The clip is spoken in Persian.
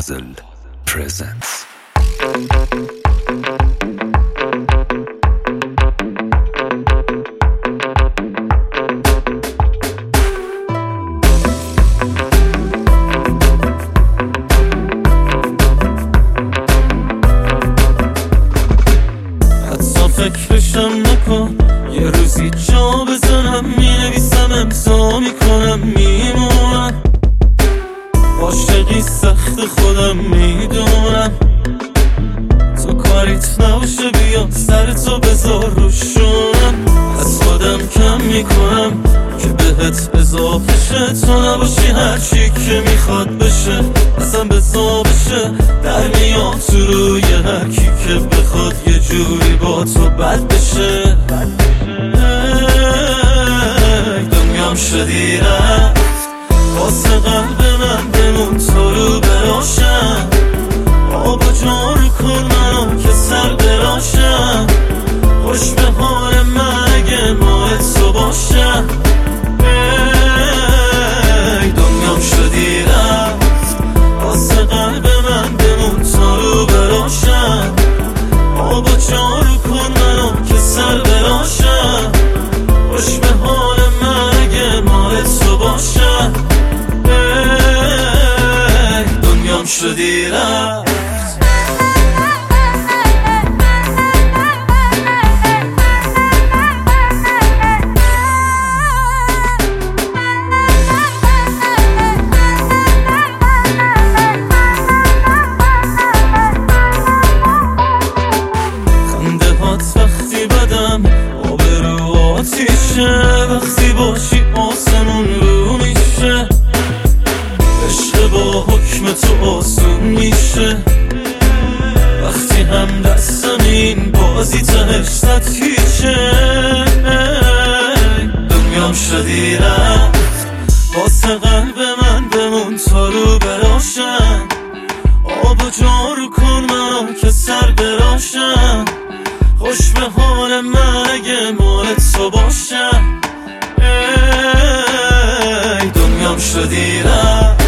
Puzzle presents. حتی فکرشم نکن، یه روزی جا بزنم، مینویسم امضا میکنم، میمونم عاشقی سخت خودم میدونم. تو کاریت نباشه بیا سرتو بذار روشونم، از خودم کم میکنم که بهت اضافه شه. تو نباشی هرچی که میخواد بشه اصلا بزا بشه، در میاد تو روی هرکی که بخواد یه جوری با تو بد بشه. دنیام شدی رفت واسه قلب من، بمون تو رو براشم، آب و جارو کن منو که سر براشم. خوش به حال من اگه ماه تو باشم. دنیام شدی رفت واسه قلب من، بمون تو رو براشم، آب و جارو کن منو که سر براشم. خوش به حال من اگه ماه تو باشم. دنیام شدی رفت. خنده هات وقتی بدم آبرو آتیشه، وقتی باشی آسمون رو میشه، عشق با حکم تو آسون میشه. وقتی هم دستم این بازی تهش زد هیچه. دنیام شدی رفت واسه قلب من، بمون تا رو براشم، آب و جارو کن منو که سر براشم. خوش به حال من اگه مال تو باشم. دنیام شدی رفت